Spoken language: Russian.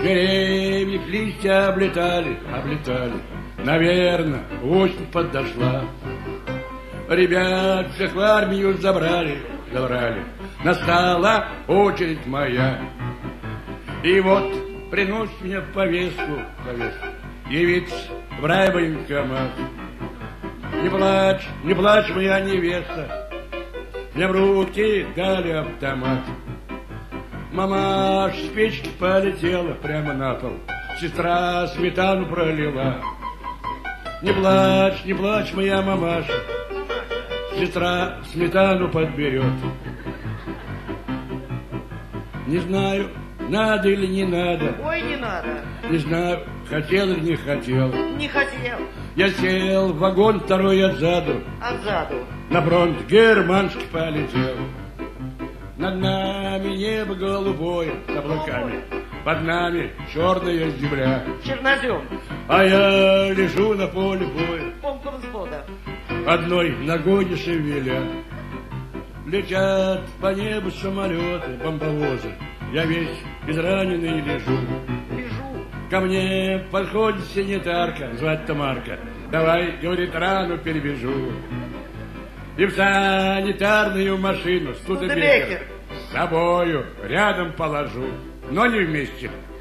Деревьев листья облетали, облетали. Наверно, осень подошла. Ребят всех в армию забрали, забрали. Настала очередь моя. И вот приносит мне повестку, повестку. Явиться в райвоенкомат. Не плачь, моя невеста. Мне в руки дали автомат. Мамаш с печки полетела прямо на пол. Сестра сметану пролила. Не плачь, моя мамаша. Сестра сметану подберет. Не знаю, надо или не надо. Ой, не надо. Не знаю, хотел или не хотел. Не хотел. Я сел в вагон второй отзаду. Отзаду. На фронт германский полетел. Над нами небо голубое с облаками. Под нами черная земля. Чернозем. А я лежу на поле боя. Полк взвода. Одной ногой не шевеля. Летят по небу самолеты, бомбовозы. Я весь израненный лежу. Лежу. Ко мне подходит санитарка, звать-то Марка. Давай, говорит, рану перевяжу. И в санитарную машину Студебекер с собою рядом положу. Но не вместе.